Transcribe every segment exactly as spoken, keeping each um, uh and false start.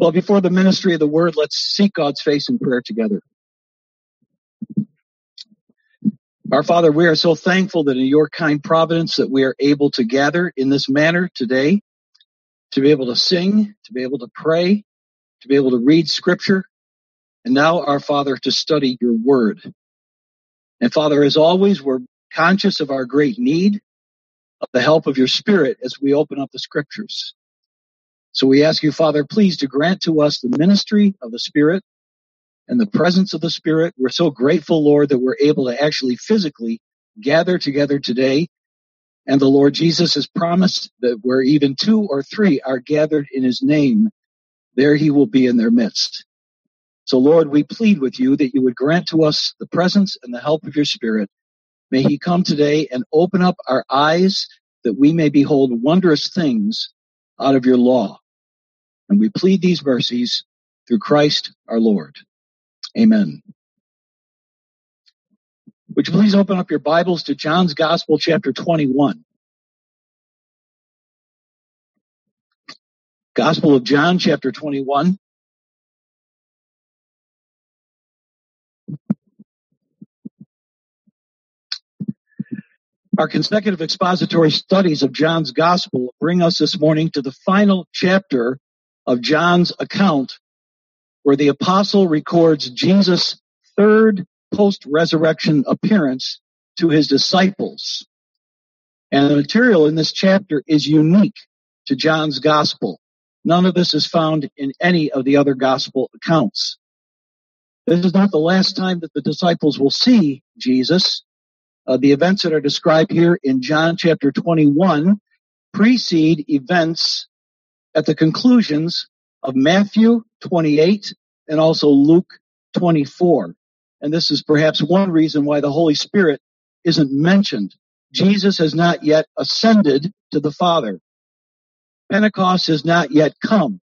Well, before the ministry of the word, let's seek God's face in prayer together. Our Father, we are so thankful that in your kind providence that we are able to gather in this manner today, to be able to sing, to be able to pray, to be able to read scripture, and now, our Father, to study your word. And Father, as always, we're conscious of our great need of the help of your Spirit as we open up the scriptures. So we ask you, Father, please to grant to us the ministry of the Spirit and the presence of the Spirit. We're so grateful, Lord, that we're able to actually physically gather together today. And the Lord Jesus has promised that where even two or three are gathered in his name, there he will be in their midst. So, Lord, we plead with you that you would grant to us the presence and the help of your Spirit. May he come today and open up our eyes that we may behold wondrous things out of your law. And we plead these mercies through Christ our Lord. Amen. Would you please open up your Bibles to John's Gospel, chapter twenty-one. Gospel of John, chapter twenty-one. Our consecutive expository studies of John's Gospel bring us this morning to the final chapter of John's account, where the apostle records Jesus' third post-resurrection appearance to his disciples. And the material in this chapter is unique to John's Gospel. None of this is found in any of the other Gospel accounts. This is not the last time that the disciples will see Jesus. Uh, the events that are described here in John chapter twenty-one precede events at the conclusions of Matthew twenty-eight and also Luke twenty-four. And this is perhaps one reason why the Holy Spirit isn't mentioned. Jesus has not yet ascended to the Father. Pentecost has not yet come.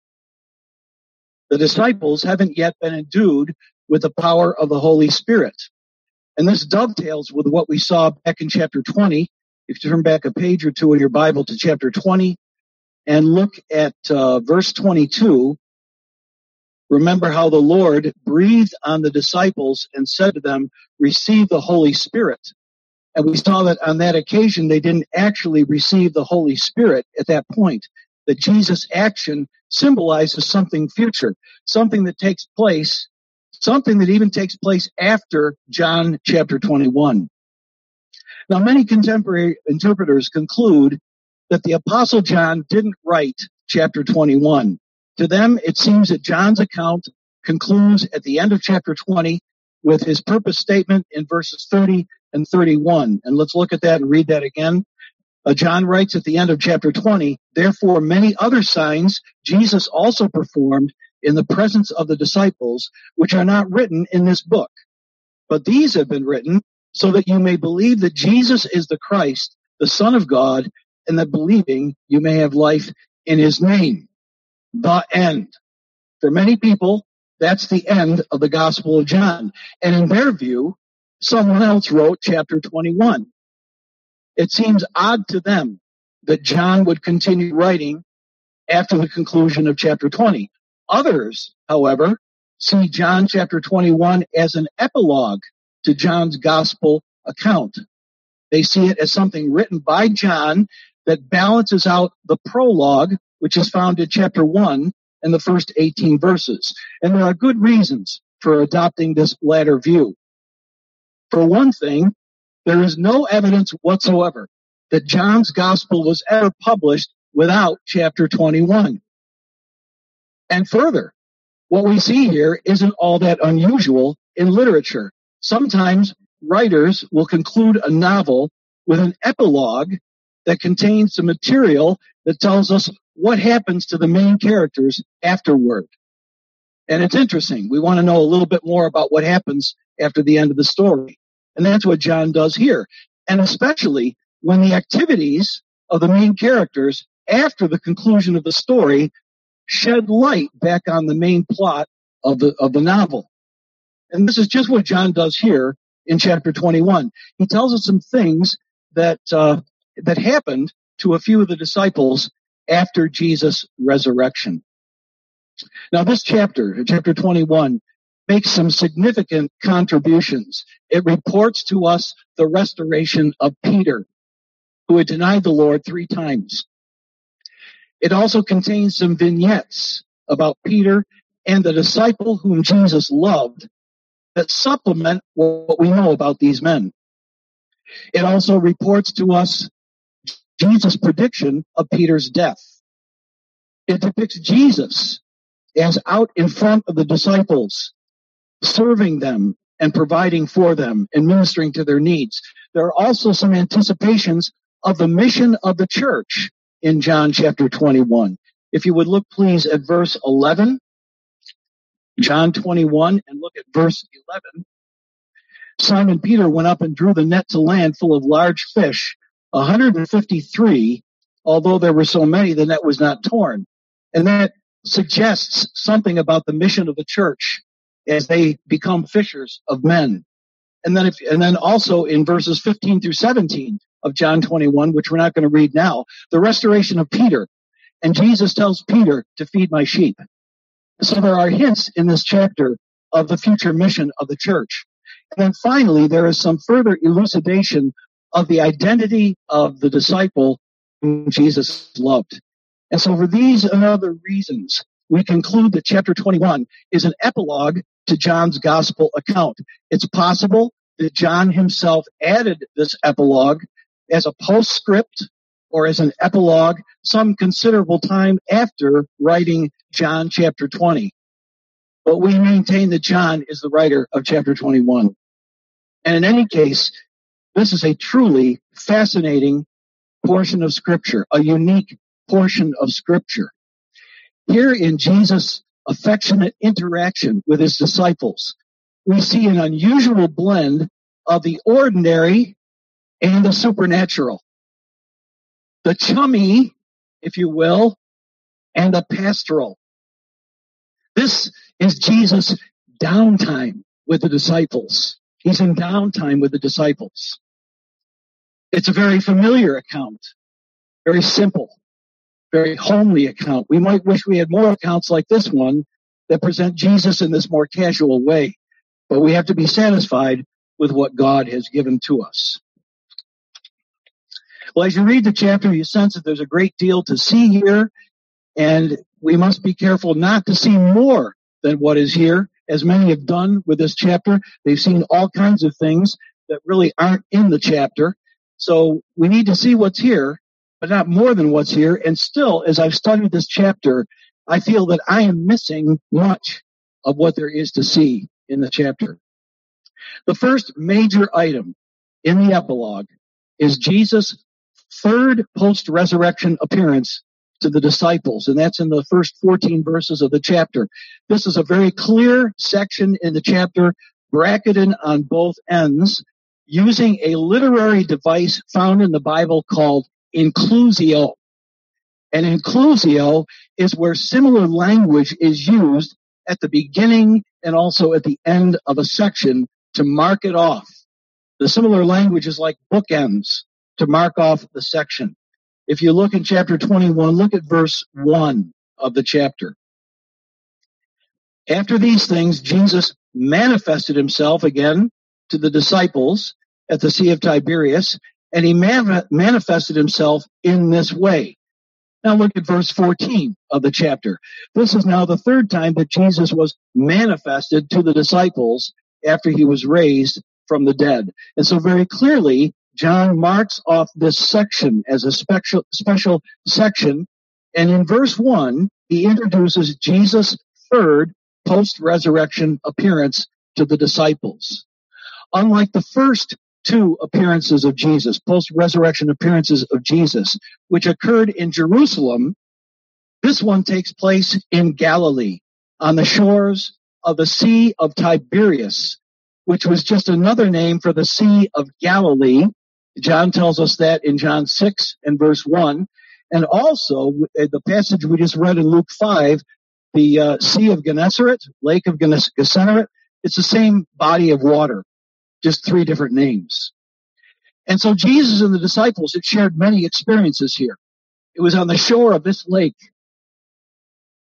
The disciples haven't yet been endued with the power of the Holy Spirit. And this dovetails with what we saw back in chapter twenty. If you turn back a page or two in your Bible to chapter twenty and look at uh, verse twenty-two, remember how the Lord breathed on the disciples and said to them, receive the Holy Spirit. And we saw that on that occasion, they didn't actually receive the Holy Spirit at that point. That Jesus' action symbolizes something future, something that takes place, something that even takes place after John chapter twenty-one. Now, many contemporary interpreters conclude that the Apostle John didn't write chapter twenty-one. To them, it seems that John's account concludes at the end of chapter twenty with his purpose statement in verses thirty and thirty-one. And let's look at that and read that again. Uh, John writes at the end of chapter twenty, therefore many other signs Jesus also performed in the presence of the disciples, which are not written in this book. But these have been written so that you may believe that Jesus is the Christ, the Son of God, and that believing you may have life in his name. The end. For many people, that's the end of the Gospel of John. And in their view, someone else wrote chapter twenty-one. It seems odd to them that John would continue writing after the conclusion of chapter twenty. Others, however, see John chapter twenty-one as an epilogue to John's gospel account. They see it as something written by John that balances out the prologue, which is found in chapter one and the first eighteen verses. And there are good reasons for adopting this latter view. For one thing, there is no evidence whatsoever that John's gospel was ever published without chapter twenty-one. And further, what we see here isn't all that unusual in literature. Sometimes writers will conclude a novel with an epilogue that contains the material that tells us what happens to the main characters afterward. And it's interesting. We want to know a little bit more about what happens after the end of the story. And that's what John does here. And especially when the activities of the main characters after the conclusion of the story shed light back on the main plot of the of the novel. And this is just what John does here in chapter twenty-one. He tells us some things that uh, that happened to a few of the disciples after Jesus' resurrection. Now, this chapter, chapter twenty-one, makes some significant contributions. It reports to us the restoration of Peter, who had denied the Lord three times. It also contains some vignettes about Peter and the disciple whom Jesus loved that supplement what we know about these men. It also reports to us Jesus' prediction of Peter's death. It depicts Jesus as out in front of the disciples, serving them and providing for them and ministering to their needs. There are also some anticipations of the mission of the church in John chapter twenty-one. If you would look, please, at verse eleven, John twenty-one, and look at verse eleven. Simon Peter went up and drew the net to land full of large fish, one hundred fifty-three, although there were so many, the net was not torn. And that suggests something about the mission of the church as they become fishers of men. And then, if, and then also in verses fifteen through seventeen of John twenty-one, which we're not going to read now, the restoration of Peter. And Jesus tells Peter to feed my sheep. So there are hints in this chapter of the future mission of the church. And then finally, there is some further elucidation of the identity of the disciple whom Jesus loved. And so for these and other reasons, we conclude that chapter twenty-one is an epilogue to John's gospel account. It's possible that John himself added this epilogue as a postscript or as an epilogue some considerable time after writing John chapter twenty. But we maintain that John is the writer of chapter twenty-one. And in any case, this is a truly fascinating portion of Scripture, a unique portion of Scripture. Here in Jesus' affectionate interaction with his disciples, we see an unusual blend of the ordinary and the supernatural. The chummy, if you will, and the pastoral. This is Jesus' downtime with the disciples. He's in downtime with the disciples. It's a very familiar account, very simple, very homely account. We might wish we had more accounts like this one that present Jesus in this more casual way, but we have to be satisfied with what God has given to us. Well, as you read the chapter, you sense that there's a great deal to see here, and we must be careful not to see more than what is here, as many have done with this chapter. They've seen all kinds of things that really aren't in the chapter. So we need to see what's here, but not more than what's here. And still, as I've studied this chapter, I feel that I am missing much of what there is to see in the chapter. The first major item in the epilogue is Jesus' third post-resurrection appearance to the disciples, and that's in the first fourteen verses of the chapter. This is a very clear section in the chapter, bracketed on both ends, using a literary device found in the Bible called inclusio. And inclusio is where similar language is used at the beginning and also at the end of a section to mark it off. The similar language is like bookends to mark off the section. If you look in chapter twenty-one, look at verse one of the chapter. After these things, Jesus manifested himself again to the disciples at the Sea of Tiberias, and he man- manifested himself in this way. Now look at verse fourteen of the chapter. This is now the third time that Jesus was manifested to the disciples after he was raised from the dead. And so very clearly, John marks off this section as a special, special section. And in verse one, he introduces Jesus' third post-resurrection appearance to the disciples. Unlike the first two appearances of Jesus, post-resurrection appearances of Jesus, which occurred in Jerusalem, this one takes place in Galilee, on the shores of the Sea of Tiberias, which was just another name for the Sea of Galilee. John tells us that in John six and verse one. And also, the passage we just read in Luke five, the uh, Sea of Gennesaret, Lake of Gennesaret, it's the same body of water, just three different names. And so Jesus and the disciples had shared many experiences here. It was on the shore of this lake.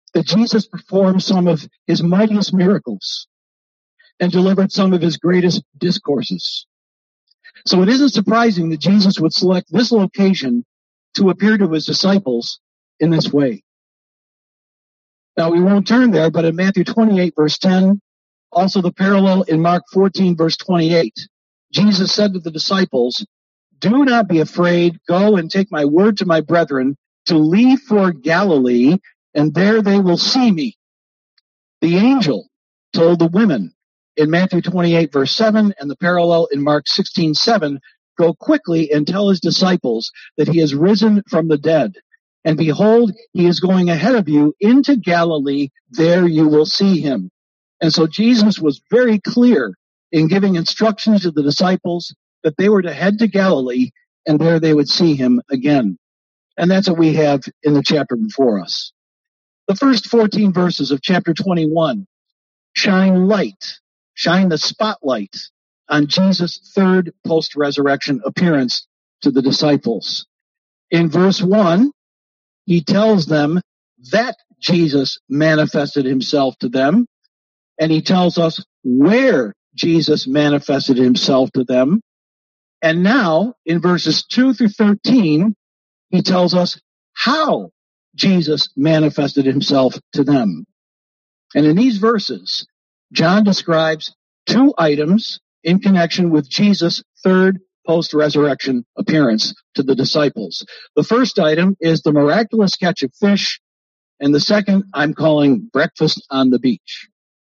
that Jesus performed some of his mightiest miracles and delivered some of his greatest discourses. So it isn't surprising that Jesus would select this location to appear to his disciples in this way. Now, we won't turn there, but in Matthew twenty-eight, verse ten, also the parallel in Mark fourteen, verse twenty-eight, Jesus said to the disciples, "Do not be afraid. Go and take my word to my brethren to leave for Galilee, and there they will see me." The angel told the women in Matthew twenty-eight, verse seven, and the parallel in Mark sixteen, seven, "Go quickly and tell his disciples that he is risen from the dead. And behold, he is going ahead of you into Galilee. There you will see him." And so Jesus was very clear in giving instructions to the disciples that they were to head to Galilee, and there they would see him again. And that's what we have in the chapter before us. The first fourteen verses of chapter twenty-one shine light, shine the spotlight on Jesus' third post-resurrection appearance to the disciples. In verse one, he tells them that Jesus manifested himself to them, and he tells us where Jesus manifested himself to them. And now, in verses two through thirteen, he tells us how Jesus manifested himself to them. And in these verses, John describes two items in connection with Jesus' third post-resurrection appearance to the disciples. The first item is the miraculous catch of fish, and the second I'm calling breakfast on the beach.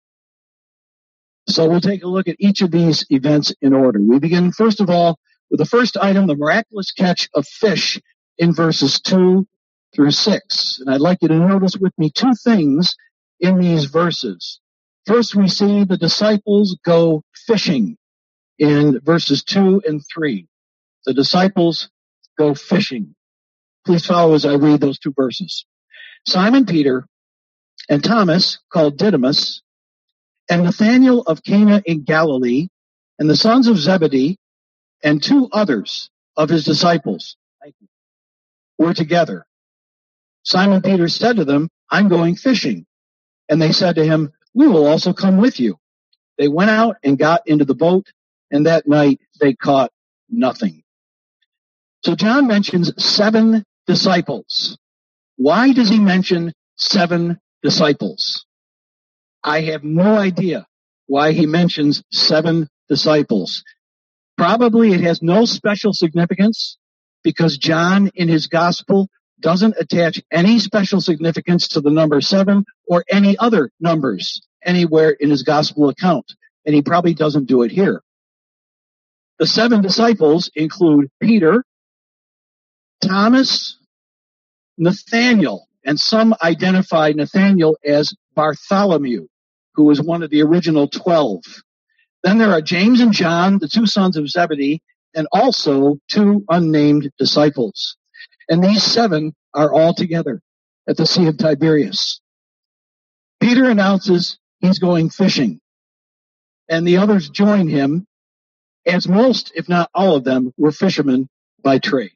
So we'll take a look at each of these events in order. We begin, first of all, with the first item, the miraculous catch of fish in verses two through six. And I'd like you to notice with me two things in these verses. First, we see the disciples go fishing in verses two and three. The disciples go fishing. Please follow as I read those two verses. Simon Peter and Thomas, called Didymus, and Nathanael of Cana in Galilee, and the sons of Zebedee, and two others of his disciples were together. Simon Peter said to them, "I'm going fishing." And they said to him, "We will also come with you." They went out and got into the boat, and that night they caught nothing. So John mentions seven disciples. Why does he mention seven disciples? I have no idea why he mentions seven disciples. Probably it has no special significance because John in his gospel doesn't attach any special significance to the number seven or any other numbers anywhere in his gospel account. And he probably doesn't do it here. The seven disciples include Peter, Thomas, Nathanael, and some identify Nathanael as Bartholomew, who was one of the original twelve. Then there are James and John, the two sons of Zebedee, and also two unnamed disciples. And these seven are all together at the Sea of Tiberias. Peter announces he's going fishing, and the others join him, as most, if not all of them, were fishermen by trade.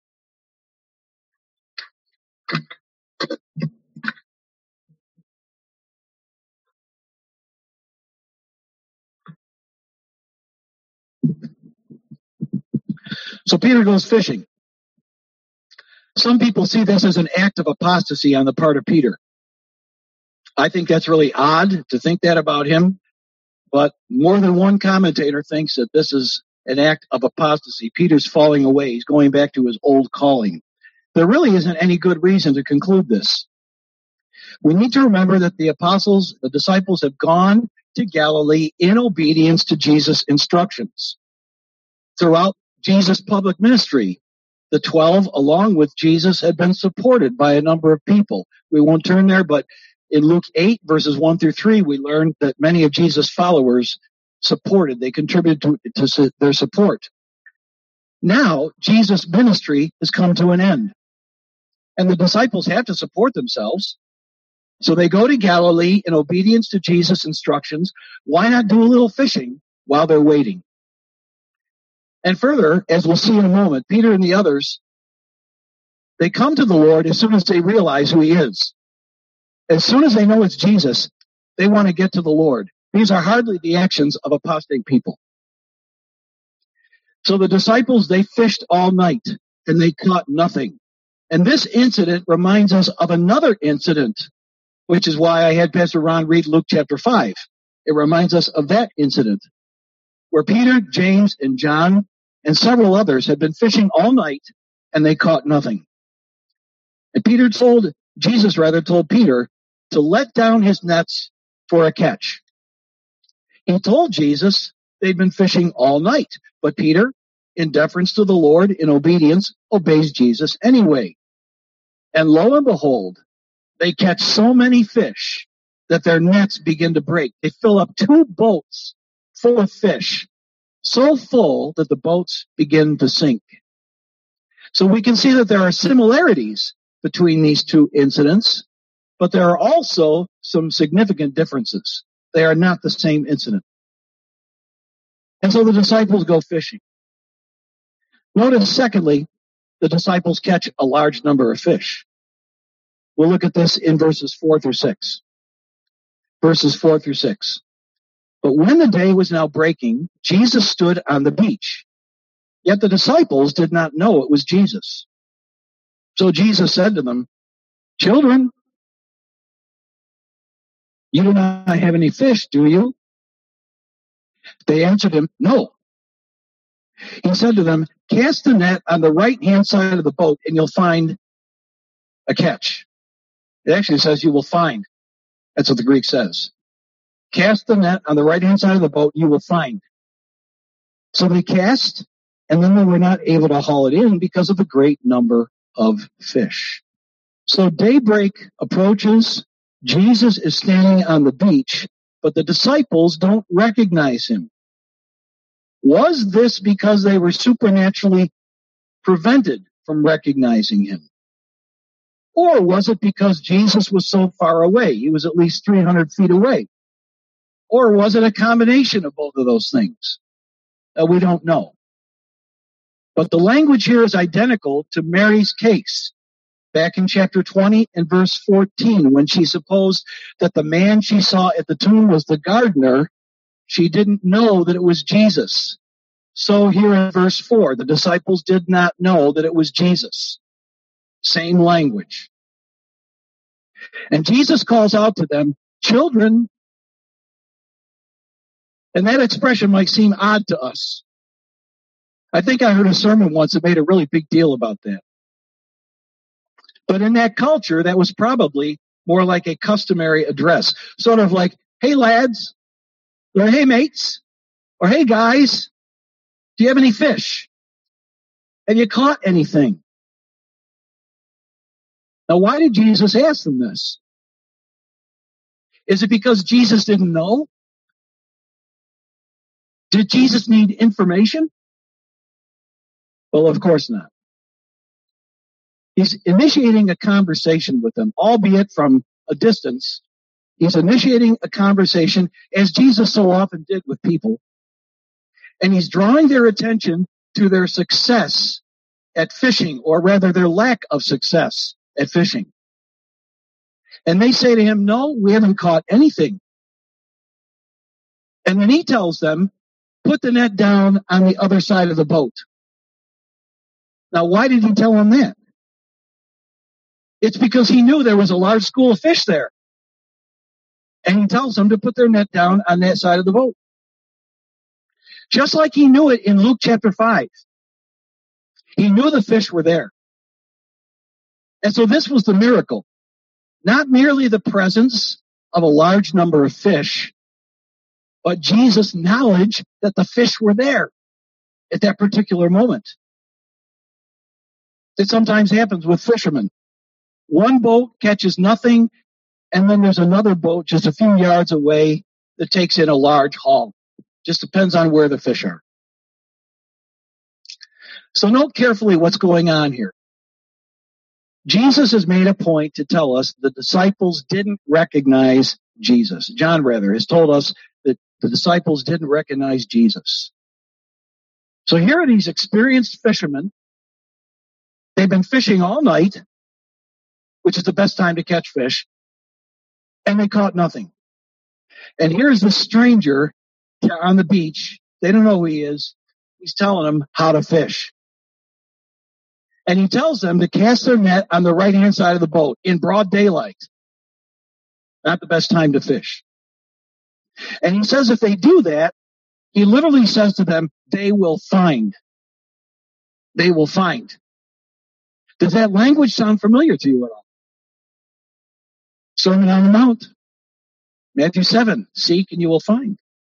So Peter goes fishing. Some people see this as an act of apostasy on the part of Peter. I think that's really odd to think that about him, but more than one commentator thinks that this is an act of apostasy. Peter's falling away. He's going back to his old calling. There really isn't any good reason to conclude this. We need to remember that the apostles, the disciples, have gone to Galilee in obedience to Jesus' instructions. Throughout Jesus' public ministry, the twelve, along with Jesus, had been supported by a number of people. We won't turn there, but in Luke eight, verses one through three, we learned that many of Jesus' followers supported. They contributed to, to their support. Now, Jesus' ministry has come to an end. And the disciples have to support themselves. So they go to Galilee in obedience to Jesus' instructions. Why not do a little fishing while they're waiting? And further, as we'll see in a moment, Peter and the others, they come to the Lord as soon as they realize who he is. As soon as they know it's Jesus, they want to get to the Lord. These are hardly the actions of apostate people. So the disciples, they fished all night and they caught nothing. And this incident reminds us of another incident, which is why I had Pastor Ron read Luke chapter five. It reminds us of that incident where Peter, James, and John and several others had been fishing all night and they caught nothing. And Peter told, Jesus rather told Peter to let down his nets for a catch. He told Jesus they'd been fishing all night, but Peter, in deference to the Lord, in obedience, obeys Jesus anyway. And lo and behold, they catch so many fish that their nets begin to break. They fill up two boats full of fish, so full that the boats begin to sink. So we can see that there are similarities between these two incidents, but there are also some significant differences. They are not the same incident. And so the disciples go fishing. Notice, secondly, the disciples catch a large number of fish. We'll look at this in verses four through six. Verses four through six. But when the day was now breaking, Jesus stood on the beach. Yet the disciples did not know it was Jesus. So Jesus said to them, "Children, you do not have any fish, do you?" They answered him, "No." He said to them, "Cast the net on the right-hand side of the boat, and you'll find a catch." It actually says you will find. That's what the Greek says. Cast the net on the right-hand side of the boat, you will find. So they cast, and then they were not able to haul it in because of the great number of fish. So daybreak approaches. Jesus is standing on the beach, but the disciples don't recognize him. Was this because they were supernaturally prevented from recognizing him? Or was it because Jesus was so far away? He was at least three hundred feet away. Or was it a combination of both of those things? Uh, we don't know. But the language here is identical to Mary's case back in chapter twenty and verse fourteen, when she supposed that the man she saw at the tomb was the gardener. She didn't know that it was Jesus. So here in verse four, the disciples did not know that it was Jesus. Same language. And Jesus calls out to them, "Children." And that expression might seem odd to us. I think I heard a sermon once that made a really big deal about that. But in that culture, that was probably more like a customary address. Sort of like, "Hey lads," or "Hey mates," or "Hey guys, do you have any fish? Have you caught anything?" Now, why did Jesus ask them this? Is it because Jesus didn't know? Did Jesus need information? Well, of course not. He's initiating a conversation with them, albeit from a distance. He's initiating a conversation, as Jesus so often did with people. And he's drawing their attention to their success at fishing, or rather their lack of success at fishing. And they say to him, "No, we haven't caught anything." And then he tells them, "Put the net down on the other side of the boat." Now, why did he tell them that? It's because he knew there was a large school of fish there. And he tells them to put their net down on that side of the boat. Just like he knew it in Luke chapter five. He knew the fish were there. And so this was the miracle. Not merely the presence of a large number of fish, but Jesus' knowledge that the fish were there at that particular moment. It sometimes happens with fishermen. One boat catches nothing, and then there's another boat just a few yards away that takes in a large haul. Just depends on where the fish are. So note carefully what's going on here. Jesus has made a point to tell us the disciples didn't recognize Jesus. John, rather, has told us that the disciples didn't recognize Jesus. So here are these experienced fishermen. They've been fishing all night, which is the best time to catch fish. And they caught nothing. And here's the stranger on the beach. They don't know who he is. He's telling them how to fish. And he tells them to cast their net on the right-hand side of the boat in broad daylight. Not the best time to fish. And he says if they do that, he literally says to them, they will find. They will find. Does that language sound familiar to you at all? Sermon on the Mount. Matthew seven, seek and you will find.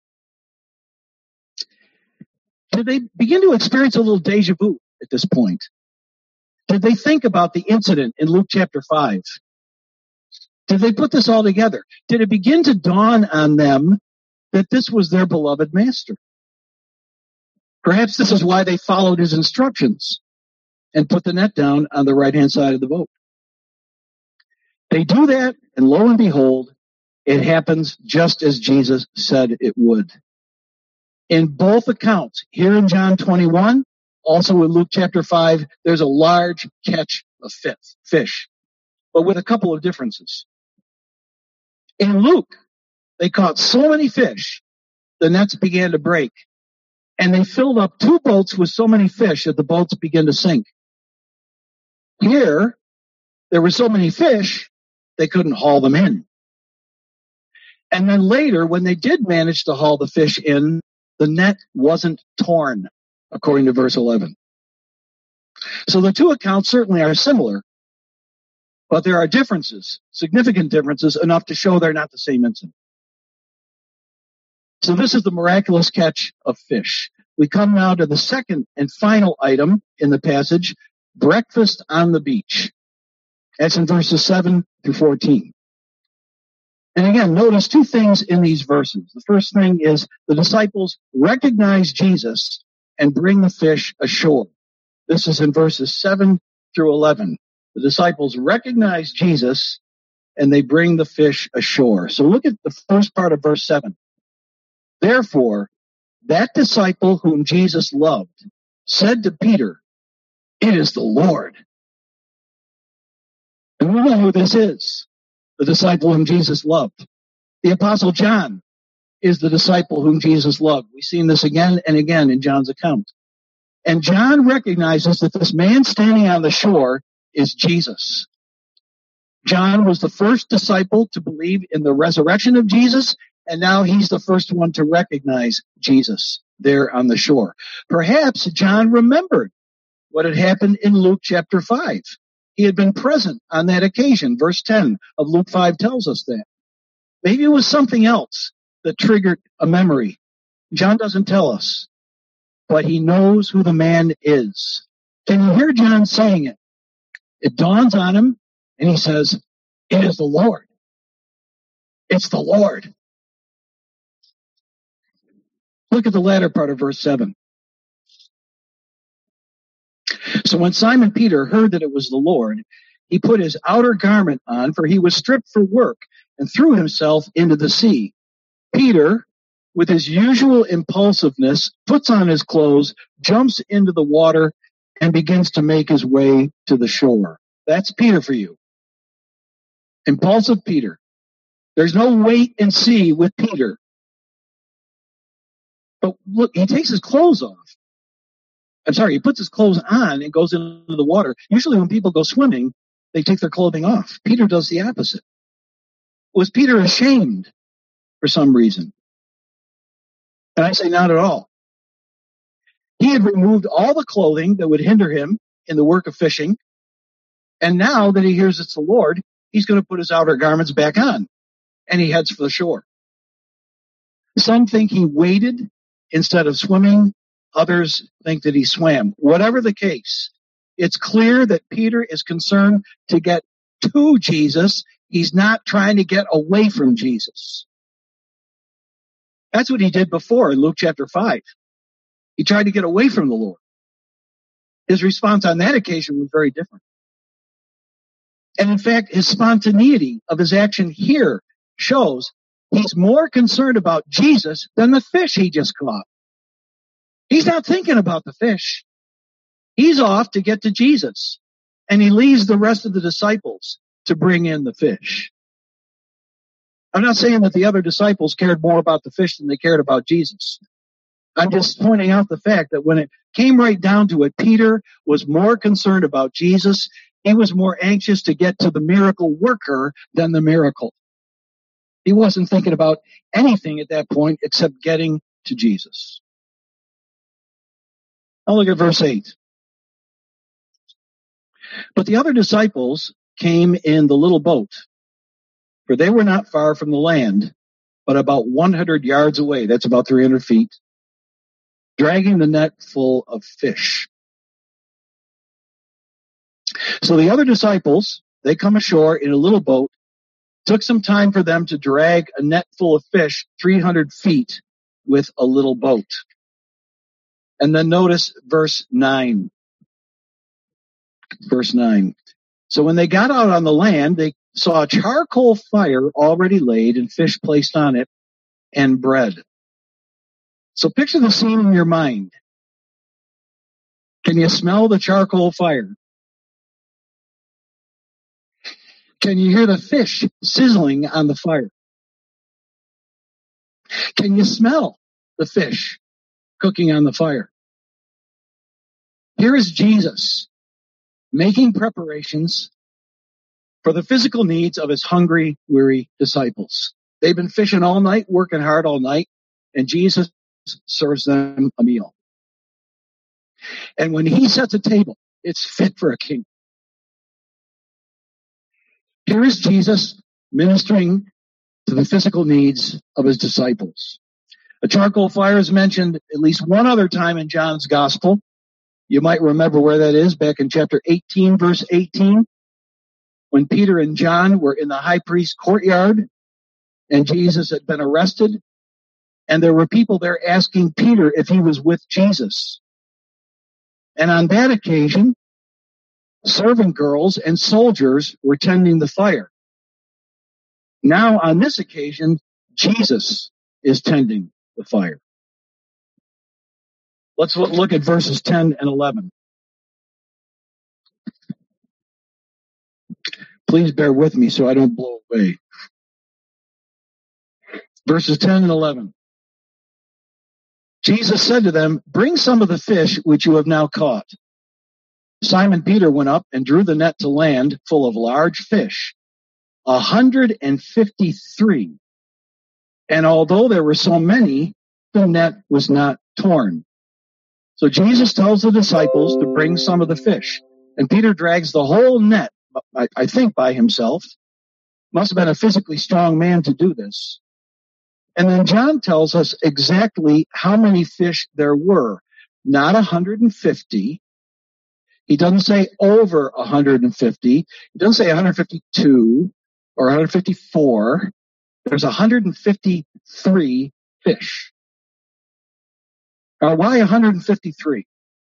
Did they begin to experience a little deja vu at this point? Did they think about the incident in Luke chapter five? Did they put this all together? Did it begin to dawn on them that this was their beloved master? Perhaps this is why they followed his instructions and put the net down on the right-hand side of the boat. They do that, and lo and behold, it happens just as Jesus said it would. In both accounts, here in John twenty-one, also in Luke chapter five, there's a large catch of fish, but with a couple of differences. In Luke, they caught so many fish, the nets began to break, and they filled up two boats with so many fish that the boats began to sink. Here, there were so many fish, they couldn't haul them in. And then later, when they did manage to haul the fish in, the net wasn't torn, according to verse eleven. So the two accounts certainly are similar, but there are differences, significant differences, enough to show they're not the same incident. So this is the miraculous catch of fish. We come now to the second and final item in the passage, breakfast on the beach. That's in verses seven through fourteen. And again, notice two things in these verses. The first thing is the disciples recognize Jesus and bring the fish ashore. This is in verses seven through eleven. The disciples recognize Jesus and they bring the fish ashore. So look at the first part of verse seven. Therefore, that disciple whom Jesus loved said to Peter, "It is the Lord." And we know who this is. The disciple whom Jesus loved. The Apostle John is the disciple whom Jesus loved. We've seen this again and again in John's account. And John recognizes that this man standing on the shore is Jesus. John was the first disciple to believe in the resurrection of Jesus, and now he's the first one to recognize Jesus there on the shore. Perhaps John remembered what had happened in Luke chapter five. He had been present on that occasion. Verse ten of Luke five tells us that. Maybe it was something else that triggered a memory. John doesn't tell us, but he knows who the man is. Can you hear John saying it? It dawns on him, and he says, "It is the Lord. It's the Lord." Look at the latter part of verse seven. So when Simon Peter heard that it was the Lord, he put his outer garment on, for he was stripped for work, and threw himself into the sea. Peter, with his usual impulsiveness, puts on his clothes, jumps into the water, and begins to make his way to the shore. That's Peter for you. Impulsive Peter. There's no wait and see with Peter. But look, he takes his clothes off. I'm sorry, he puts his clothes on and goes into the water. Usually when people go swimming, they take their clothing off. Peter does the opposite. Was Peter ashamed for some reason? And I say not at all. He had removed all the clothing that would hinder him in the work of fishing. And now that he hears it's the Lord, he's going to put his outer garments back on. And he heads for the shore. Some think he waded instead of swimming. Others think that he swam. Whatever the case, it's clear that Peter is concerned to get to Jesus. He's not trying to get away from Jesus. That's what he did before in Luke chapter five. He tried to get away from the Lord. His response on that occasion was very different. And in fact, his spontaneity of his action here shows he's more concerned about Jesus than the fish he just caught. He's not thinking about the fish. He's off to get to Jesus. And he leaves the rest of the disciples to bring in the fish. I'm not saying that the other disciples cared more about the fish than they cared about Jesus. I'm just pointing out the fact that when it came right down to it, Peter was more concerned about Jesus. He was more anxious to get to the miracle worker than the miracle. He wasn't thinking about anything at that point except getting to Jesus. Now look at verse eight. But the other disciples came in the little boat, for they were not far from the land, but about one hundred yards away. That's about three hundred feet. Dragging the net full of fish. So the other disciples, they come ashore in a little boat. Took some time for them to drag a net full of fish three hundred feet with a little boat. And then notice verse nine. Verse nine. So when they got out on the land, they saw a charcoal fire already laid and fish placed on it and bread. So picture the scene in your mind. Can you smell the charcoal fire? Can you hear the fish sizzling on the fire? Can you smell the fish cooking on the fire? Here is Jesus making preparations for the physical needs of his hungry, weary disciples. They've been fishing all night, working hard all night, and Jesus serves them a meal. And when he sets a table, it's fit for a king. Here is Jesus ministering to the physical needs of his disciples. A charcoal fire is mentioned at least one other time in John's gospel. You might remember where that is, back in chapter eighteen, verse eighteen, when Peter and John were in the high priest's courtyard and Jesus had been arrested. And there were people there asking Peter if he was with Jesus. And on that occasion, servant girls and soldiers were tending the fire. Now, on this occasion, Jesus is tending the fire. Let's look at verses ten and eleven. Please bear with me so I don't blow away. Verses ten and eleven. Jesus said to them, "Bring some of the fish which you have now caught." Simon Peter went up and drew the net to land full of large fish, a hundred and fifty-three. And although there were so many, the net was not torn. So Jesus tells the disciples to bring some of the fish. And Peter drags the whole net, I, I think by himself. Must have been a physically strong man to do this. And then John tells us exactly how many fish there were. Not one hundred fifty. He doesn't say over one hundred fifty. He doesn't say one hundred fifty-two or one hundred fifty-four. There's one hundred fifty-three fish. Now, why one hundred fifty-three?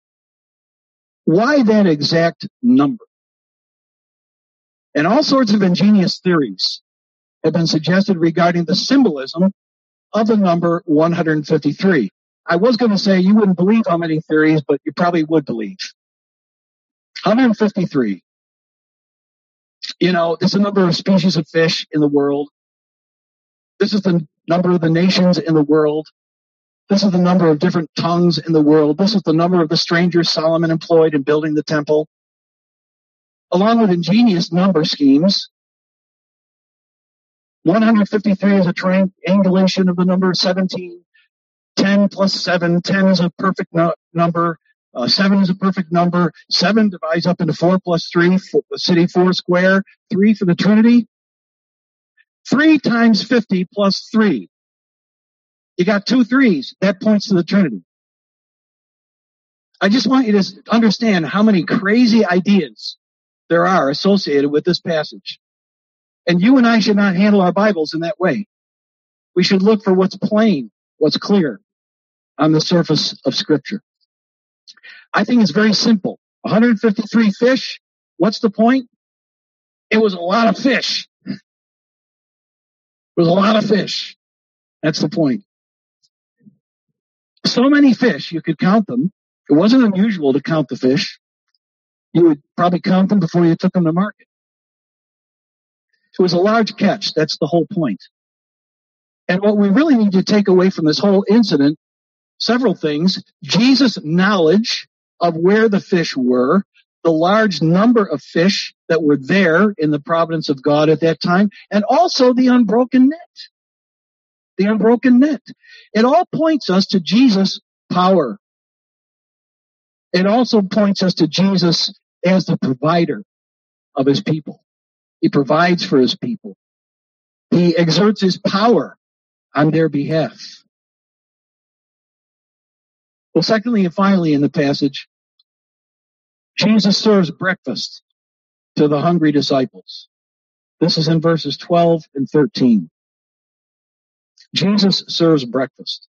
Why that exact number? And all sorts of ingenious theories have been suggested regarding the symbolism of the number one hundred fifty-three. I was going to say you wouldn't believe how many theories, but you probably would believe. one hundred fifty-three. You know, there's a number of species of fish in the world. This is the number of the nations in the world. This is the number of different tongues in the world. This is the number of the strangers Solomon employed in building the temple. Along with ingenious number schemes, one hundred fifty-three is a triangulation of the number seventeen. ten plus seven. ten is a perfect no- number. Uh, seven is a perfect number. seven divides up into four plus three, for the city four square. three for the Trinity. three times fifty plus three. You got two threes. That points to the Trinity. I just want you to understand how many crazy ideas there are associated with this passage. And you and I should not handle our Bibles in that way. We should look for what's plain, what's clear on the surface of Scripture. I think it's very simple. one hundred fifty-three fish. What's the point? It was a lot of fish. It was a lot of fish. That's the point. So many fish, you could count them. It wasn't unusual to count the fish. You would probably count them before you took them to market. It was a large catch. That's the whole point. And what we really need to take away from this whole incident, several things: Jesus' knowledge of where the fish were, the large number of fish that were there in the providence of God at that time, and also the unbroken net. The unbroken net. It all points us to Jesus' power. It also points us to Jesus as the provider of his people. He provides for his people. He exerts his power on their behalf. Well, secondly and finally in the passage, Jesus serves breakfast to the hungry disciples. This is in verses twelve and thirteen. Jesus serves breakfast.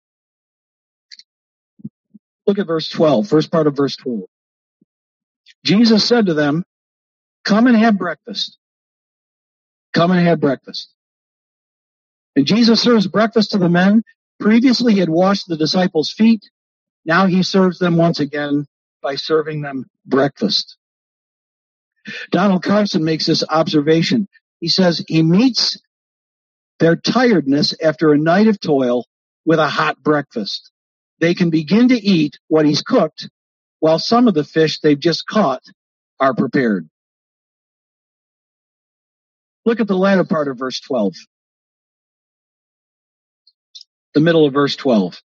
Look at verse twelve, first part of verse twelve. Jesus said to them, "Come and have breakfast. Come and have breakfast." And Jesus serves breakfast to the men. Previously he had washed the disciples' feet. Now he serves them once again by serving them breakfast. Donald Carson makes this observation. He says he meets their tiredness after a night of toil with a hot breakfast. They can begin to eat what he's cooked, while some of the fish they've just caught are prepared. Look at the latter part of verse twelve. The middle of verse twelve.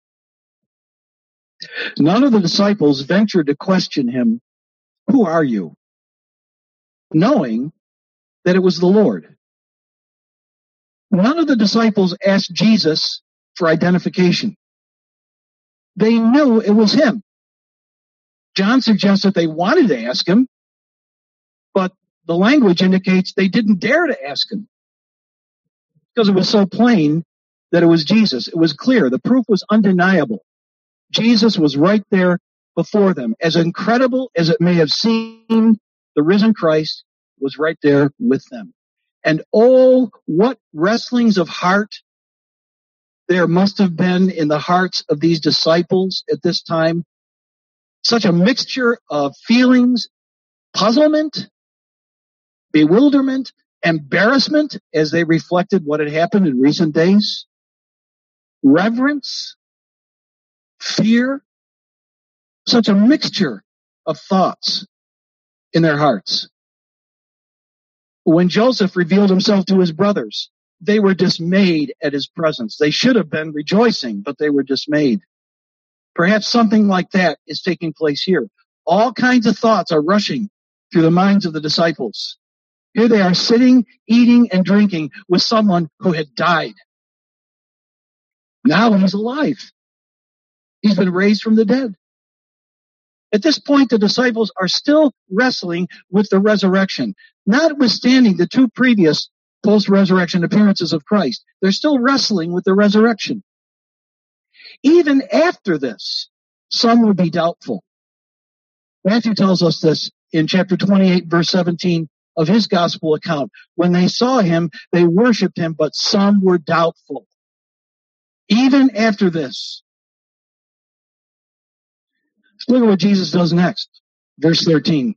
None of the disciples ventured to question him, "Who are you?" knowing that it was the Lord. None of the disciples asked Jesus for identification. They knew it was him. John suggests that they wanted to ask him, but the language indicates they didn't dare to ask him because it was so plain that it was Jesus. It was clear. The proof was undeniable. Jesus was right there before them. As incredible as it may have seemed, the risen Christ was right there with them. And oh, what wrestlings of heart there must have been in the hearts of these disciples at this time. Such a mixture of feelings, puzzlement, bewilderment, embarrassment as they reflected what had happened in recent days, reverence, fear, such a mixture of thoughts in their hearts. When Joseph revealed himself to his brothers, they were dismayed at his presence. They should have been rejoicing, but they were dismayed. Perhaps something like that is taking place here. All kinds of thoughts are rushing through the minds of the disciples. Here they are sitting, eating, and drinking with someone who had died. Now he's alive. He's been raised from the dead. At this point, the disciples are still wrestling with the resurrection, notwithstanding the two previous post-resurrection appearances of Christ. They're still wrestling with the resurrection. Even after this, some would be doubtful. Matthew tells us this in chapter twenty-eight, verse seventeen of his gospel account. When they saw him, they worshiped him, but some were doubtful. Even after this. Look at what Jesus does next. Verse thirteen.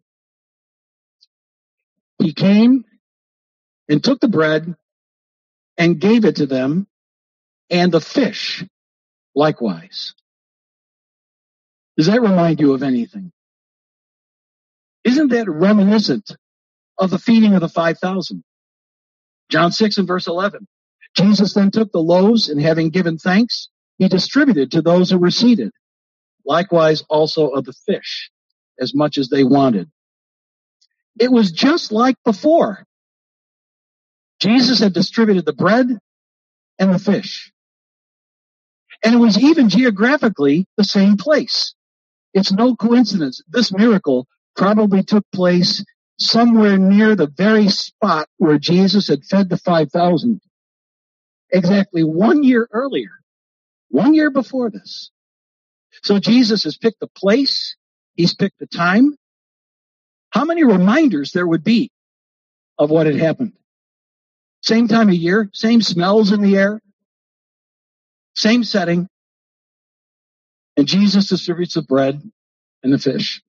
He came and took the bread and gave it to them, and the fish likewise. Does that remind you of anything? Isn't that reminiscent of the feeding of the five thousand? John six and verse eleven. Jesus then took the loaves, and having given thanks, he distributed to those who were seated. Likewise also of the fish, as much as they wanted. It was just like before. Jesus had distributed the bread and the fish. And it was even geographically the same place. It's no coincidence. This miracle probably took place somewhere near the very spot where Jesus had fed the five thousand. Exactly one year earlier. One year before this. So Jesus has picked the place. He's picked the time. How many reminders there would be of what had happened? Same time of year, same smells in the air, same setting. And Jesus distributes the bread and the fish.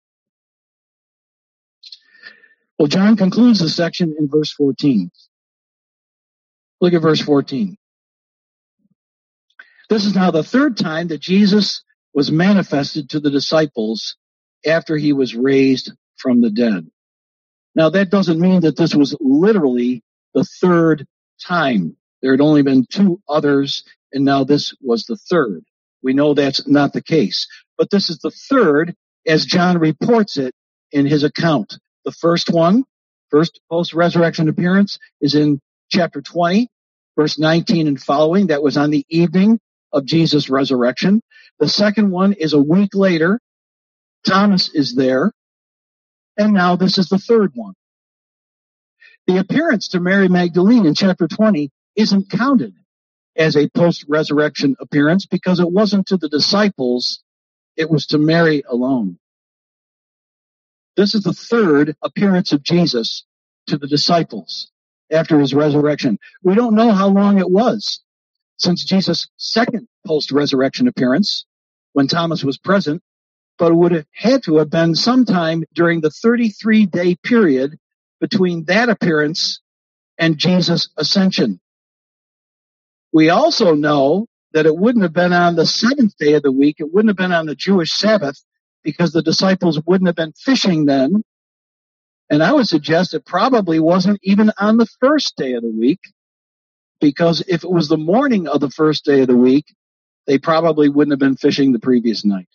Well, John concludes the section in verse fourteen. Look at verse fourteen. This is now the third time that Jesus was manifested to the disciples after he was raised from the dead. Now, that doesn't mean that this was literally the third time. There had only been two others, and now this was the third. We know that's not the case. But this is the third, as John reports it in his account. The first one, first post-resurrection appearance, is in chapter twenty, verse nineteen and following. That was on the evening of Jesus' resurrection. The second one is a week later. Thomas is there. And now this is the third one. The appearance to Mary Magdalene in chapter twenty isn't counted as a post-resurrection appearance because it wasn't to the disciples, it was to Mary alone. This is the third appearance of Jesus to the disciples after his resurrection. We don't know how long it was since Jesus' second post-resurrection appearance, when Thomas was present, but it would have had to have been sometime during the thirty-three day period between that appearance and Jesus' ascension. We also know that it wouldn't have been on the seventh day of the week. It wouldn't have been on the Jewish Sabbath because the disciples wouldn't have been fishing then. And I would suggest it probably wasn't even on the first day of the week, because if it was the morning of the first day of the week, they probably wouldn't have been fishing the previous night.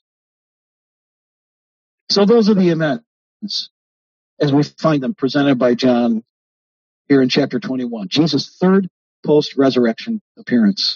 So those are the events as we find them presented by John here in chapter twenty-one, Jesus' third post-resurrection appearance.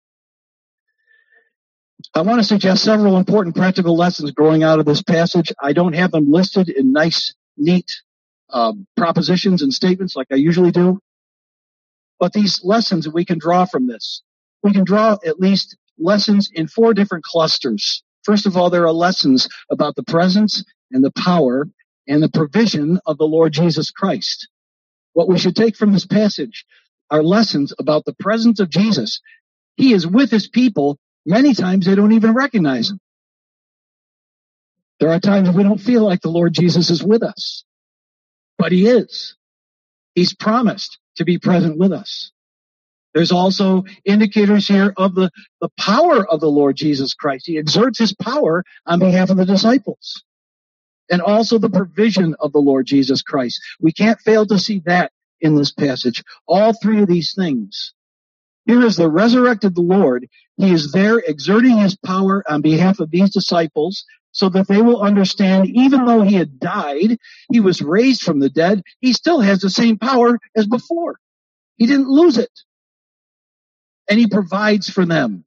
I want to suggest several important practical lessons growing out of this passage. I don't have them listed in nice, neat uh, propositions and statements like I usually do. But these lessons that we can draw from this, we can draw at least lessons in four different clusters. First of all, there are lessons about the presence and the power and the provision of the Lord Jesus Christ. What we should take from this passage are lessons about the presence of Jesus. He is with his people. Many times they don't even recognize him. There are times we don't feel like the Lord Jesus is with us, but he is. He's promised to be present with us. There's also indicators here of the, the power of the Lord Jesus Christ. He exerts his power on behalf of the disciples. And also the provision of the Lord Jesus Christ. We can't fail to see that in this passage. All three of these things. Here is the resurrected Lord. He is there exerting his power on behalf of these disciples so that they will understand, even though he had died, he was raised from the dead, he still has the same power as before. He didn't lose it. And he provides for them.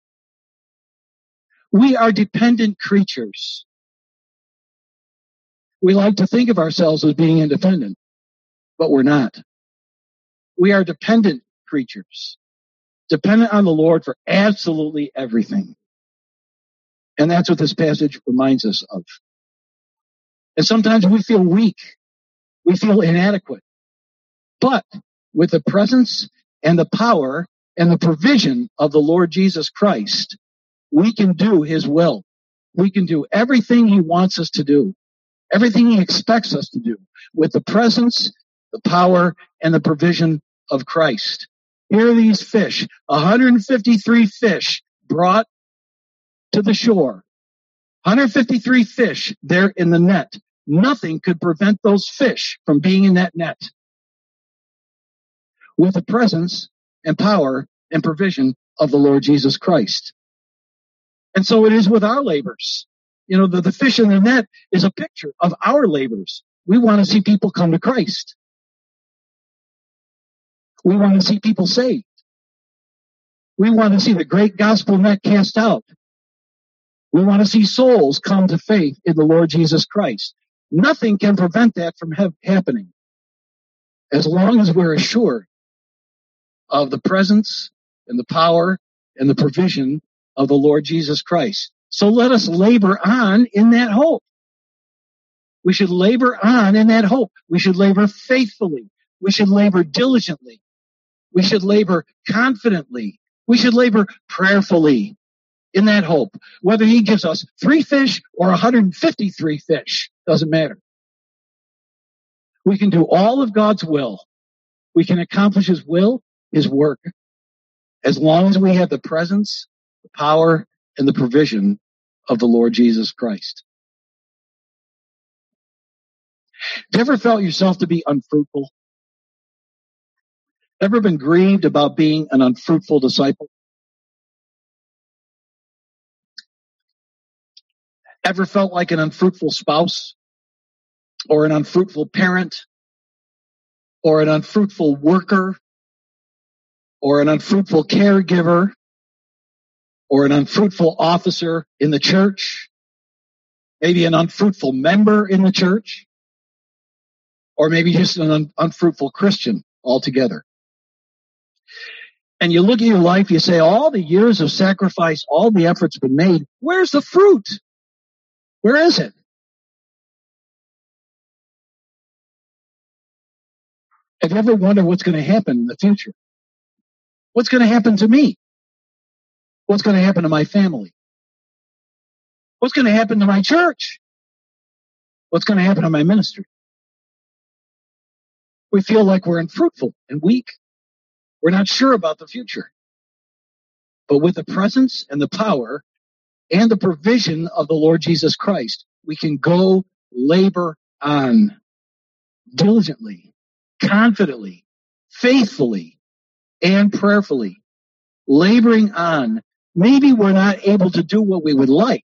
We are dependent creatures. We like to think of ourselves as being independent, but we're not. We are dependent creatures, dependent on the Lord for absolutely everything. And that's what this passage reminds us of. And sometimes we feel weak. We feel inadequate. But with the presence and the power and the provision of the Lord Jesus Christ, we can do his will. We can do everything he wants us to do. Everything he expects us to do with the presence, the power, and the provision of Christ. Here are these fish, one hundred fifty-three fish brought to the shore. one hundred fifty-three fish there in the net. Nothing could prevent those fish from being in that net. With the presence and power and provision of the Lord Jesus Christ. And so it is with our labors. You know, the, the fish in the net is a picture of our labors. We want to see people come to Christ. We want to see people saved. We want to see the great gospel net cast out. We want to see souls come to faith in the Lord Jesus Christ. Nothing can prevent that from ha- happening as long as we're assured of the presence and the power and the provision of the Lord Jesus Christ. So let us labor on in that hope. We should labor on in that hope. We should labor faithfully. We should labor diligently. We should labor confidently. We should labor prayerfully in that hope. Whether he gives us three fish or one hundred fifty-three fish, doesn't matter. We can do all of God's will. We can accomplish his will, his work, as long as we have the presence, the power and the provision of the Lord Jesus Christ. Have you ever felt yourself to be unfruitful? Ever been grieved about being an unfruitful disciple? Ever felt like an unfruitful spouse? Or an unfruitful parent? Or an unfruitful worker? Or an unfruitful caregiver? Or an unfruitful officer in the church? Maybe an unfruitful member in the church? Or maybe just an un- unfruitful Christian altogether. And you look at your life, you say, all the years of sacrifice, all the effort's been made. Where's the fruit? Where is it? Have you ever wondered what's going to happen in the future? What's going to happen to me? What's going to happen to my family? What's going to happen to my church? What's going to happen to my ministry? We feel like we're unfruitful and weak. We're not sure about the future. But with the presence and the power and the provision of the Lord Jesus Christ, we can go labor on diligently, confidently, faithfully, and prayerfully, laboring on. Maybe we're not able to do what we would like,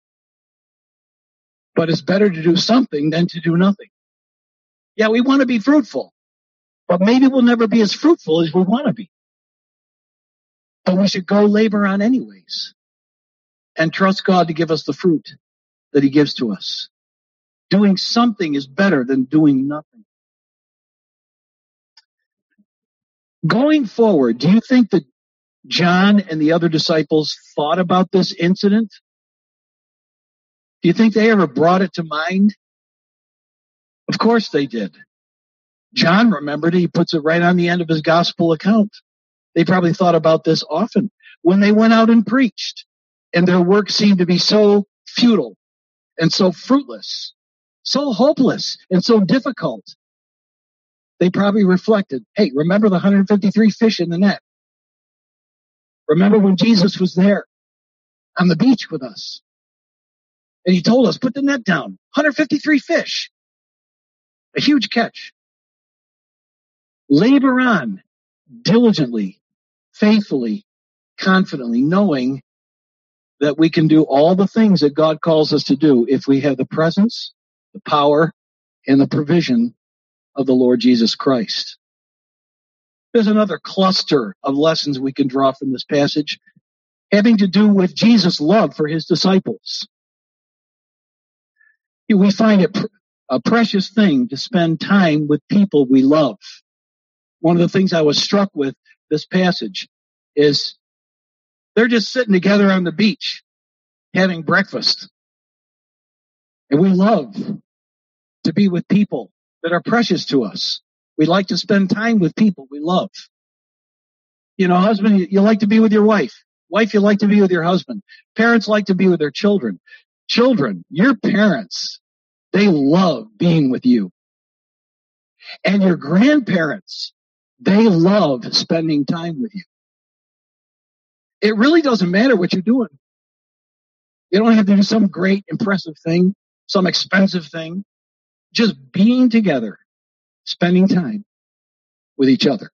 but it's better to do something than to do nothing. Yeah, we want to be fruitful, but maybe we'll never be as fruitful as we want to be. But we should go labor on anyways and trust God to give us the fruit that he gives to us. Doing something is better than doing nothing. Going forward, do you think that John and the other disciples thought about this incident? Do you think they ever brought it to mind? Of course they did. John remembered it. He puts it right on the end of his gospel account. They probably thought about this often when they went out and preached, and their work seemed to be so futile and so fruitless, so hopeless and so difficult. They probably reflected, hey, remember the one hundred fifty-three fish in the net? Remember when Jesus was there on the beach with us? And he told us, put the net down. one hundred fifty-three fish. A huge catch. Labor on diligently, faithfully, confidently, knowing that we can do all the things that God calls us to do if we have the presence, the power, and the provision of the Lord Jesus Christ. There's another cluster of lessons we can draw from this passage having to do with Jesus' love for his disciples. We find it a precious thing to spend time with people we love. One of the things I was struck with this passage is they're just sitting together on the beach having breakfast. And we love to be with people that are precious to us. We like to spend time with people we love. You know, husband, you like to be with your wife. Wife, you like to be with your husband. Parents like to be with their children. Children, your parents, they love being with you. And your grandparents, they love spending time with you. It really doesn't matter what you're doing. You don't have to do some great, impressive thing, some expensive thing. Just being together, spending time with each other.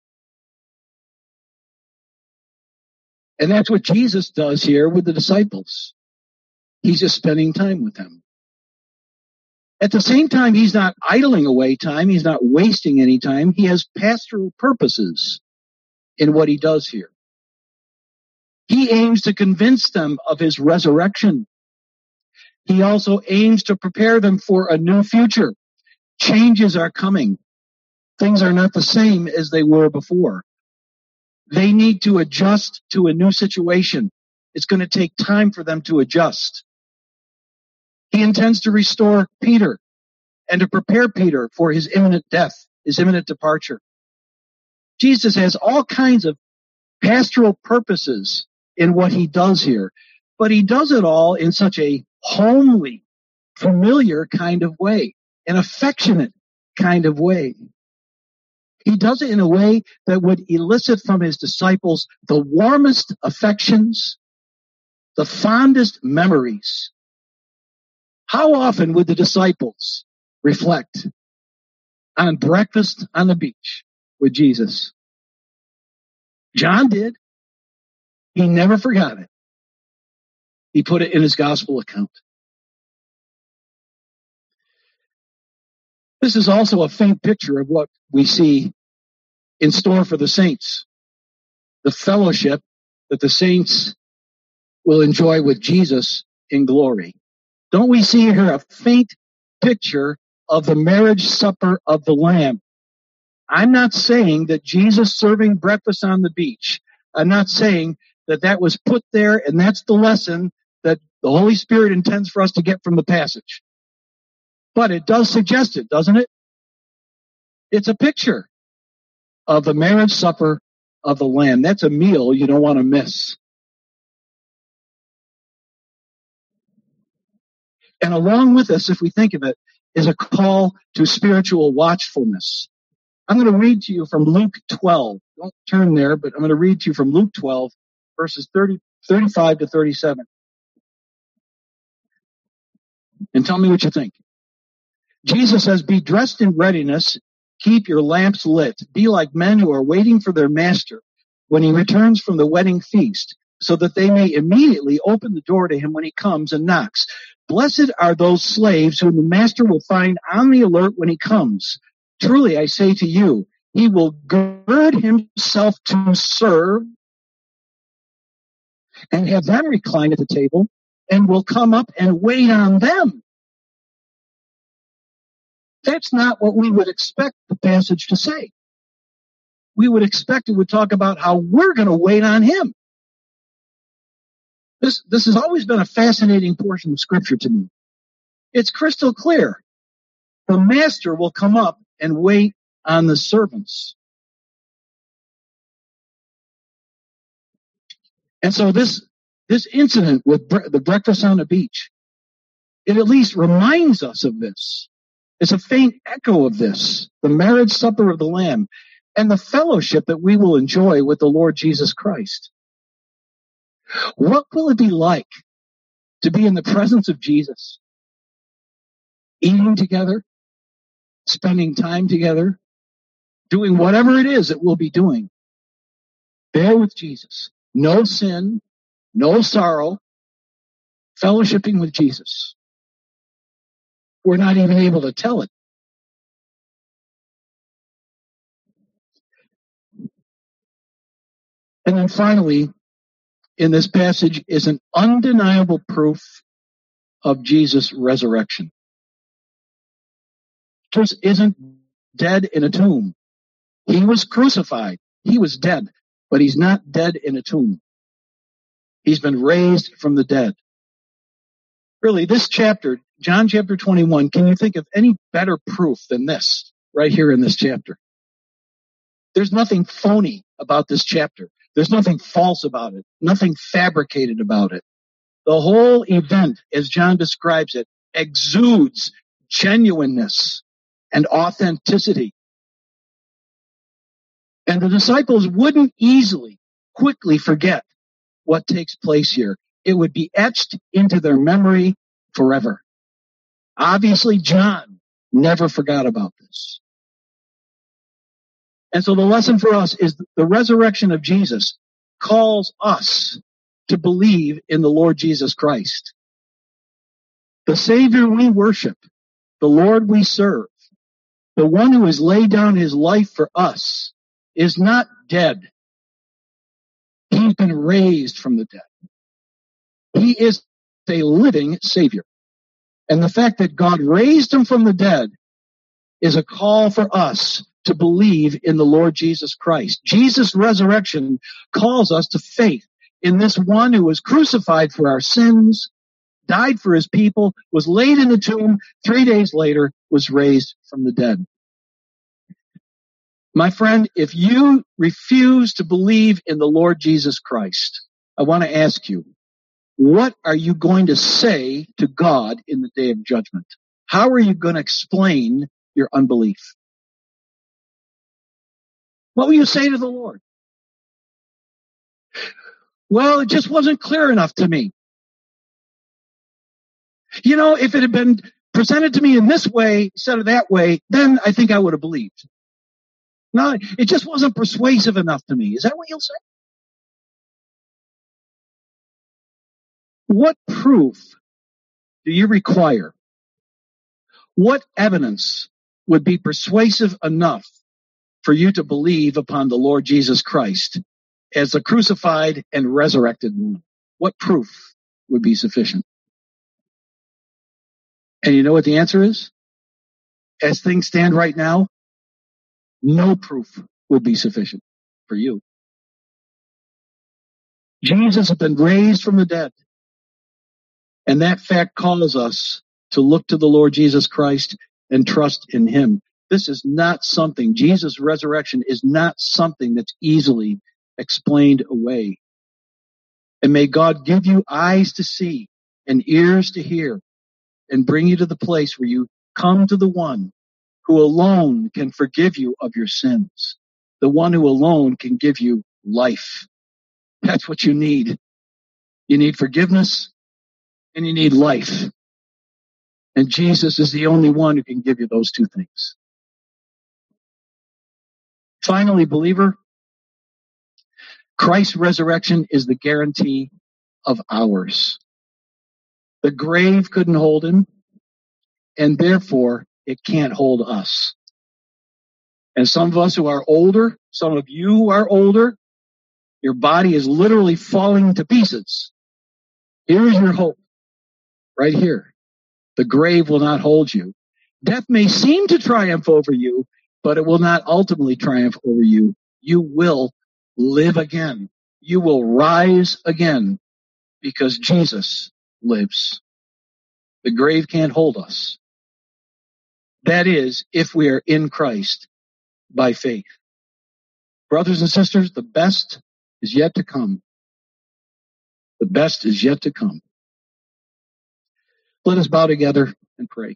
And that's what Jesus does here with the disciples. He's just spending time with them. At the same time, he's not idling away time. He's not wasting any time. He has pastoral purposes in what he does here. He aims to convince them of his resurrection. He also aims to prepare them for a new future. Changes are coming. Things are not the same as they were before. They need to adjust to a new situation. It's going to take time for them to adjust. He intends to restore Peter and to prepare Peter for his imminent death, his imminent departure. Jesus has all kinds of pastoral purposes in what he does here, but he does it all in such a homely, familiar kind of way, an affectionate kind of way. He does it in a way that would elicit from his disciples the warmest affections the fondest memories. How often would the disciples reflect on breakfast on the beach with Jesus? John did. He never forgot it. He put it in his gospel account. This is also a faint picture of what we see in store for the saints. The fellowship that the saints will enjoy with Jesus in glory. Don't we see here a faint picture of the marriage supper of the Lamb? I'm not saying that Jesus serving breakfast on the beach, I'm not saying that that was put there and that's the lesson that the Holy Spirit intends for us to get from the passage. But it does suggest it, doesn't it? It's a picture of the marriage supper of the Lamb. That's a meal you don't want to miss. And along with this, if we think of it, is a call to spiritual watchfulness. I'm going to read to you from Luke twelve. Don't turn there, but I'm going to read to you from Luke twelve, verses thirty, thirty-five to thirty-seven. And tell me what you think. Jesus says, be dressed in readiness, keep your lamps lit, be like men who are waiting for their master when he returns from the wedding feast, so that they may immediately open the door to him when he comes and knocks. Blessed are those slaves whom the master will find on the alert when he comes. Truly, I say to you, he will gird himself to serve and have them recline at the table and will come up and wait on them. That's not what we would expect the passage to say. We would expect it would talk about how we're going to wait on him. This, this has always been a fascinating portion of Scripture to me. It's crystal clear. The master will come up and wait on the servants. And so this, this incident with bre- the breakfast on the beach, it at least reminds us of this. It's a faint echo of this, the marriage supper of the Lamb, and the fellowship that we will enjoy with the Lord Jesus Christ. What will it be like to be in the presence of Jesus, eating together, spending time together, doing whatever it is that we'll be doing, there with Jesus? No sin, no sorrow, fellowshipping with Jesus. We're not even able to tell it. And then finally, in this passage is an undeniable proof of Jesus' resurrection. Jesus isn't dead in a tomb. He was crucified. He was dead, but he's not dead in a tomb. He's been raised from the dead. Really, this chapter, John chapter twenty-one, can you think of any better proof than this right here in this chapter? There's nothing phony about this chapter. There's nothing false about it, nothing fabricated about it. The whole event, as John describes it, exudes genuineness and authenticity. And the disciples wouldn't easily, quickly forget what takes place here. It would be etched into their memory forever. Obviously, John never forgot about this. And so the lesson for us is the resurrection of Jesus calls us to believe in the Lord Jesus Christ. The Savior we worship, the Lord we serve, the one who has laid down his life for us, is not dead. He's been raised from the dead. He is a living Savior. And the fact that God raised him from the dead is a call for us to believe in the Lord Jesus Christ. Jesus' resurrection calls us to faith in this one who was crucified for our sins, died for his people, was laid in the tomb, three days later was raised from the dead. My friend, if you refuse to believe in the Lord Jesus Christ, I want to ask you, what are you going to say to God in the day of judgment? How are you going to explain your unbelief? What will you say to the Lord? Well, it just wasn't clear enough to me. You know, if it had been presented to me in this way instead of that way, then I think I would have believed. No, it just wasn't persuasive enough to me. Is that what you'll say? What proof do you require? What evidence would be persuasive enough for you to believe upon the Lord Jesus Christ as the crucified and resurrected one? What proof would be sufficient? And you know what the answer is? As things stand right now, no proof would be sufficient for you. Jesus has been raised from the dead. And that fact calls us to look to the Lord Jesus Christ and trust in him. This is not something, Jesus' resurrection is not something that's easily explained away. And may God give you eyes to see and ears to hear and bring you to the place where you come to the one who alone can forgive you of your sins. The one who alone can give you life. That's what you need. You need forgiveness and you need life. And Jesus is the only one who can give you those two things. Finally, believer, Christ's resurrection is the guarantee of ours. The grave couldn't hold him, and therefore it can't hold us. And some of us who are older, some of you who are older, your body is literally falling to pieces. Here is your hope, right here. The grave will not hold you. Death may seem to triumph over you, but it will not ultimately triumph over you. You will live again. You will rise again because Jesus lives. The grave can't hold us. That is, if we are in Christ by faith. Brothers and sisters, the best is yet to come. The best is yet to come. Let us bow together and pray.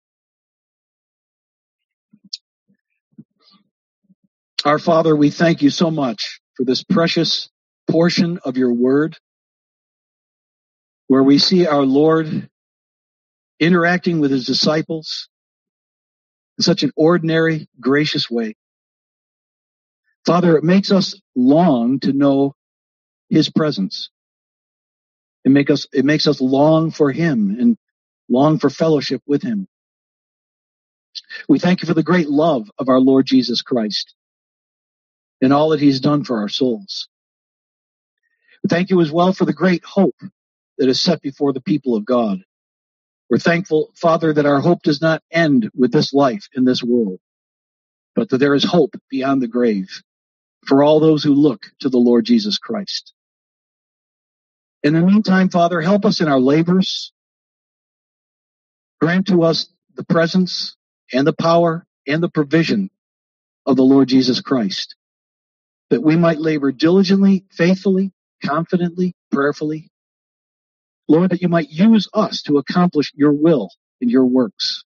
Our Father, we thank you so much for this precious portion of your word, where we see our Lord interacting with his disciples in such an ordinary, gracious way. Father, it makes us long to know his presence. It make us, it makes us long for him and long for fellowship with him. We thank you for the great love of our Lord Jesus Christ and all that he's done for our souls. We thank you as well for the great hope that is set before the people of God. We're thankful, Father, that our hope does not end with this life in this world, but that there is hope beyond the grave for all those who look to the Lord Jesus Christ. In the meantime, Father, help us in our labors. Grant to us the presence and the power and the provision of the Lord Jesus Christ, that we might labor diligently, faithfully, confidently, prayerfully. Lord, that you might use us to accomplish your will and your works.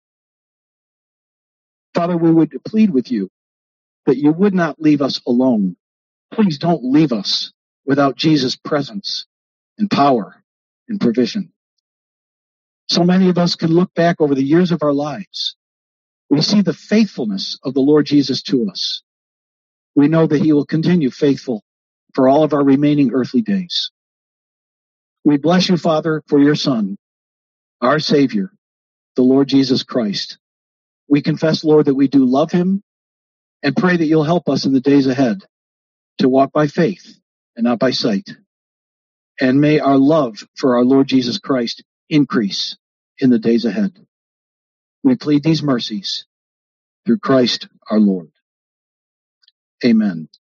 Father, we would plead with you that you would not leave us alone. Please don't leave us without Jesus' presence and power and provision. So many of us can look back over the years of our lives. We see the faithfulness of the Lord Jesus to us. We know that he will continue faithful for all of our remaining earthly days. We bless you, Father, for your Son, our Savior, the Lord Jesus Christ. We confess, Lord, that we do love him and pray that you'll help us in the days ahead to walk by faith and not by sight. And may our love for our Lord Jesus Christ increase in the days ahead. We plead these mercies through Christ our Lord. Amen.